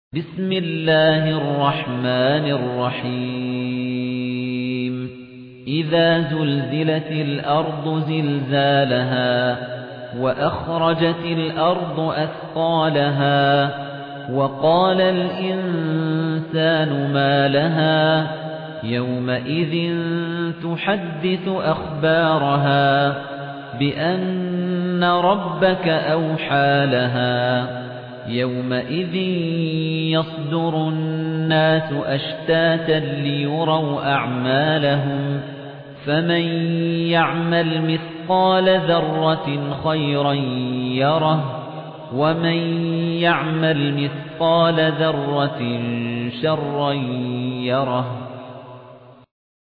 بسم الله الرحمن الرحيم إذا زلزلت الأرض زلزالها وأخرجت الأرض أثقالها وقال الإنسان ما لها يومئذ تحدث أخبارها بأن ربك أوحى لها يومئذ يصدر الناس أشتاتا ليروا أعمالهم فمن يعمل مثقال ذرة خيرا يره ومن يعمل مثقال ذرة شرا يره